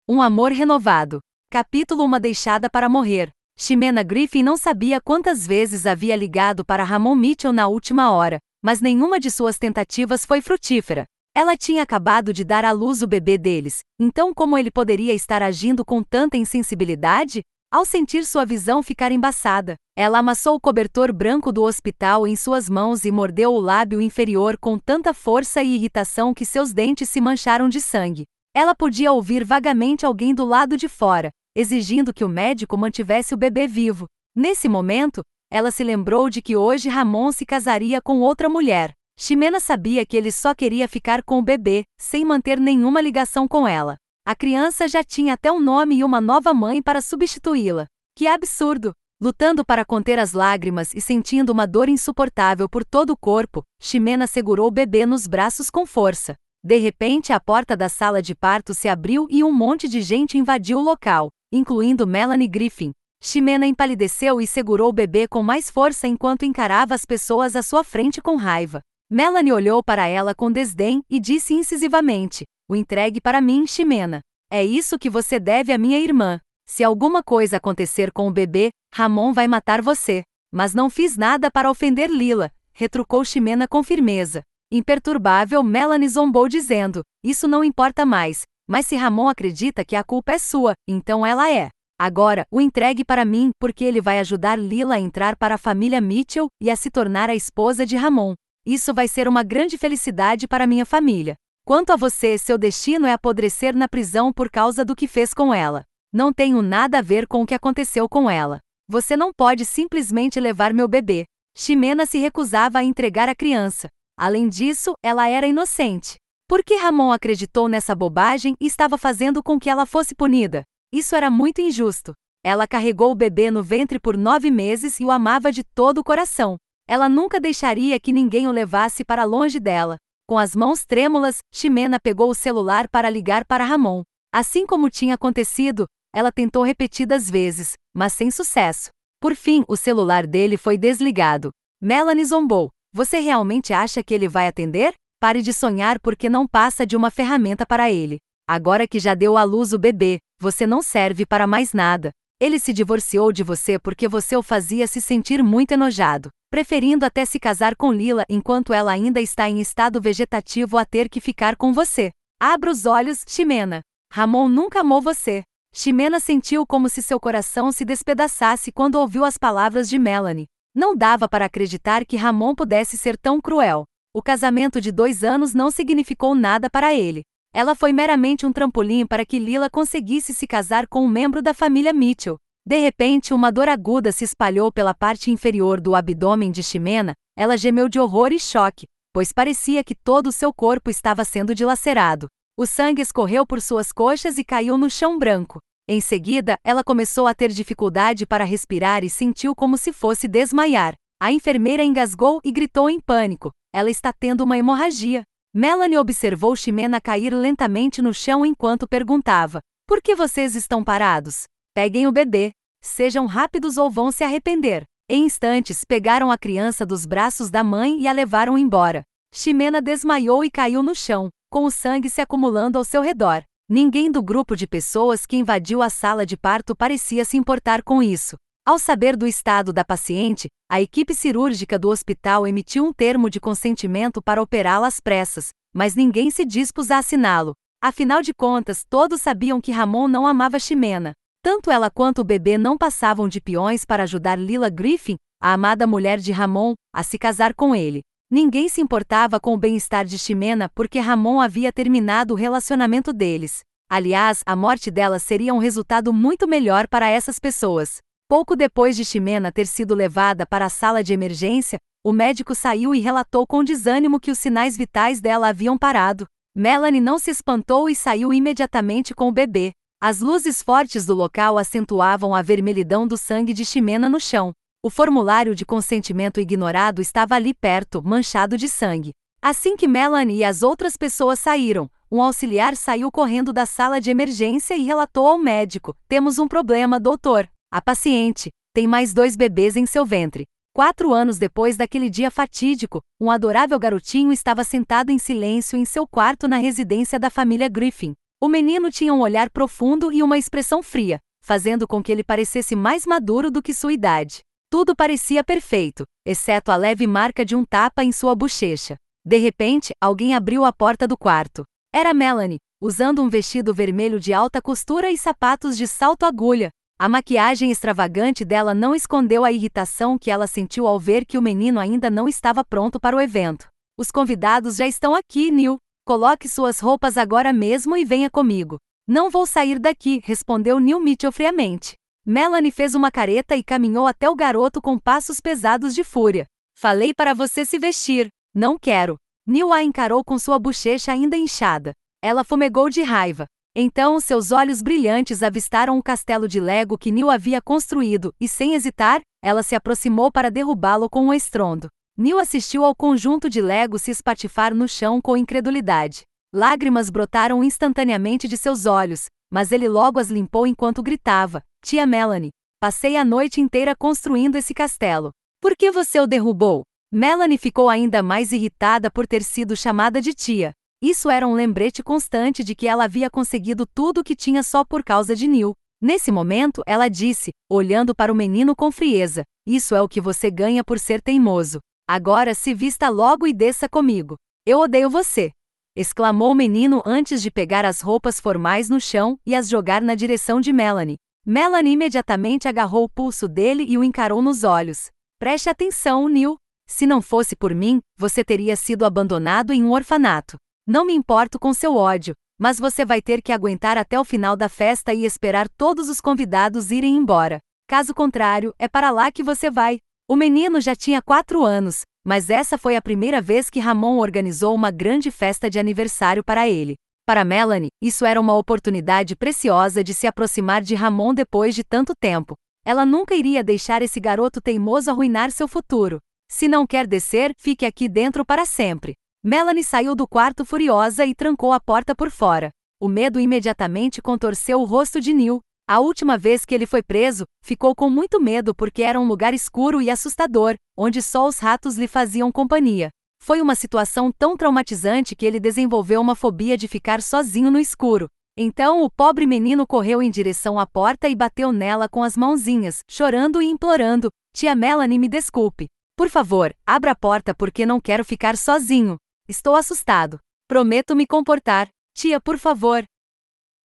Um amor renovado. Capítulo Uma deixada para morrer. Ximena Griffin não sabia quantas vezes havia ligado para Ramon Mitchell na última hora, mas nenhuma de suas tentativas foi frutífera. Ela tinha acabado de dar à luz o bebê deles, então como ele poderia estar agindo com tanta insensibilidade? Ao sentir sua visão ficar embaçada, ela amassou o cobertor branco do hospital em suas mãos e mordeu o lábio inferior com tanta força e irritação que seus dentes se mancharam de sangue. Ela podia ouvir vagamente alguém do lado de fora, exigindo que o médico mantivesse o bebê vivo. Nesse momento, ela se lembrou de que hoje Ramon se casaria com outra mulher. Ximena sabia que ele só queria ficar com o bebê, sem manter nenhuma ligação com ela. A criança já tinha até um nome e uma nova mãe para substituí-la. Que absurdo! Lutando para conter as lágrimas e sentindo uma dor insuportável por todo o corpo, Ximena segurou o bebê nos braços com força. De repente, a porta da sala de parto se abriu e um monte de gente invadiu o local, incluindo Melanie Griffin. Ximena empalideceu e segurou o bebê com mais força enquanto encarava as pessoas à sua frente com raiva. Melanie olhou para ela com desdém e disse incisivamente: "O entregue para mim, Ximena. É isso que você deve à minha irmã. Se alguma coisa acontecer com o bebê, Ramon vai matar você." "Mas não fiz nada para ofender Lila", retrucou Ximena com firmeza. Imperturbável, Melanie zombou dizendo: "Isso não importa mais, mas se Ramon acredita que a culpa é sua, então ela é. Agora, o entregue para mim, porque ele vai ajudar Lila a entrar para a família Mitchell e a se tornar a esposa de Ramon. Isso vai ser uma grande felicidade para minha família. Quanto a você, seu destino é apodrecer na prisão por causa do que fez com ela. Não tenho nada a ver com o que aconteceu com ela. Você não pode simplesmente levar meu bebê." Ximena se recusava a entregar a criança. Além disso, ela era inocente. Por que Ramon acreditou nessa bobagem e estava fazendo com que ela fosse punida? Isso era muito injusto. Ela carregou o bebê no ventre por 9 meses e o amava de todo o coração. Ela nunca deixaria que ninguém o levasse para longe dela. Com as mãos trêmulas, Ximena pegou o celular para ligar para Ramon. Assim como tinha acontecido, ela tentou repetidas vezes, mas sem sucesso. Por fim, o celular dele foi desligado. Melanie zombou: "Você realmente acha que ele vai atender? Pare de sonhar porque não passa de uma ferramenta para ele. Agora que já deu à luz o bebê, você não serve para mais nada. Ele se divorciou de você porque você o fazia se sentir muito enojado, preferindo até se casar com Lila enquanto ela ainda está em estado vegetativo a ter que ficar com você. Abra os olhos, Ximena. Ramon nunca amou você." Ximena sentiu como se seu coração se despedaçasse quando ouviu as palavras de Melanie. Não dava para acreditar que Ramon pudesse ser tão cruel. O casamento de 2 anos não significou nada para ele. Ela foi meramente um trampolim para que Lila conseguisse se casar com um membro da família Mitchell. De repente, uma dor aguda se espalhou pela parte inferior do abdômen de Ximena. Ela gemeu de horror e choque, pois parecia que todo o seu corpo estava sendo dilacerado. O sangue escorreu por suas coxas e caiu no chão branco. Em seguida, ela começou a ter dificuldade para respirar e sentiu como se fosse desmaiar. A enfermeira engasgou e gritou em pânico: "Ela está tendo uma hemorragia." Melanie observou Ximena cair lentamente no chão enquanto perguntava: "Por que vocês estão parados? Peguem o bebê. Sejam rápidos ou vão se arrepender." Em instantes, pegaram a criança dos braços da mãe e a levaram embora. Ximena desmaiou e caiu no chão, com o sangue se acumulando ao seu redor. Ninguém do grupo de pessoas que invadiu a sala de parto parecia se importar com isso. Ao saber do estado da paciente, a equipe cirúrgica do hospital emitiu um termo de consentimento para operá-la às pressas, mas ninguém se dispôs a assiná-lo. Afinal de contas, todos sabiam que Ramon não amava Ximena. Tanto ela quanto o bebê não passavam de peões para ajudar Lila Griffin, a amada mulher de Ramon, a se casar com ele. Ninguém se importava com o bem-estar de Ximena porque Ramon havia terminado o relacionamento deles. Aliás, a morte dela seria um resultado muito melhor para essas pessoas. Pouco depois de Ximena ter sido levada para a sala de emergência, o médico saiu e relatou com desânimo que os sinais vitais dela haviam parado. Melanie não se espantou e saiu imediatamente com o bebê. As luzes fortes do local acentuavam a vermelhidão do sangue de Ximena no chão. O formulário de consentimento ignorado estava ali perto, manchado de sangue. Assim que Melanie e as outras pessoas saíram, um auxiliar saiu correndo da sala de emergência e relatou ao médico: "Temos um problema, doutor. A paciente tem mais 2 bebês em seu ventre." 4 anos depois daquele dia fatídico, um adorável garotinho estava sentado em silêncio em seu quarto na residência da família Griffin. O menino tinha um olhar profundo e uma expressão fria, fazendo com que ele parecesse mais maduro do que sua idade. Tudo parecia perfeito, exceto a leve marca de um tapa em sua bochecha. De repente, alguém abriu a porta do quarto. Era Melanie, usando um vestido vermelho de alta costura e sapatos de salto-agulha. A maquiagem extravagante dela não escondeu a irritação que ela sentiu ao ver que o menino ainda não estava pronto para o evento. Os convidados já estão aqui, Neil. Coloque suas roupas agora mesmo e venha comigo. Não vou sair daqui, respondeu Neil Mitchell friamente. Melanie fez uma careta e caminhou até o garoto com passos pesados de fúria. Falei para você se vestir. Não quero. Neil a encarou com sua bochecha ainda inchada. Ela fumegou de raiva. Então seus olhos brilhantes avistaram um castelo de Lego que Neil havia construído, e sem hesitar, ela se aproximou para derrubá-lo com um estrondo. Neil assistiu ao conjunto de Lego se espatifar no chão com incredulidade. Lágrimas brotaram instantaneamente de seus olhos, mas ele logo as limpou enquanto gritava: Tia Melanie, passei a noite inteira construindo esse castelo. Por que você o derrubou? Melanie ficou ainda mais irritada por ter sido chamada de tia. Isso era um lembrete constante de que ela havia conseguido tudo o que tinha só por causa de Neil. Nesse momento, ela disse, olhando para o menino com frieza: Isso é o que você ganha por ser teimoso. Agora se vista logo e desça comigo. Eu odeio você! Exclamou o menino antes de pegar as roupas formais no chão e as jogar na direção de Melanie. Melanie imediatamente agarrou o pulso dele e o encarou nos olhos. Preste atenção, Neil. Se não fosse por mim, você teria sido abandonado em um orfanato. Não me importo com seu ódio, mas você vai ter que aguentar até o final da festa e esperar todos os convidados irem embora. Caso contrário, é para lá que você vai. O menino já tinha 4 anos, mas essa foi a primeira vez que Ramon organizou uma grande festa de aniversário para ele. Para Melanie, isso era uma oportunidade preciosa de se aproximar de Ramon depois de tanto tempo. Ela nunca iria deixar esse garoto teimoso arruinar seu futuro. Se não quer descer, fique aqui dentro para sempre. Melanie saiu do quarto furiosa e trancou a porta por fora. O medo imediatamente contorceu o rosto de Neil. A última vez que ele foi preso, ficou com muito medo porque era um lugar escuro e assustador, onde só os ratos lhe faziam companhia. Foi uma situação tão traumatizante que ele desenvolveu uma fobia de ficar sozinho no escuro. Então o pobre menino correu em direção à porta e bateu nela com as mãozinhas, chorando e implorando: Tia Melanie, me desculpe. Por favor, abra a porta porque não quero ficar sozinho. Estou assustado. Prometo me comportar. Tia, por favor.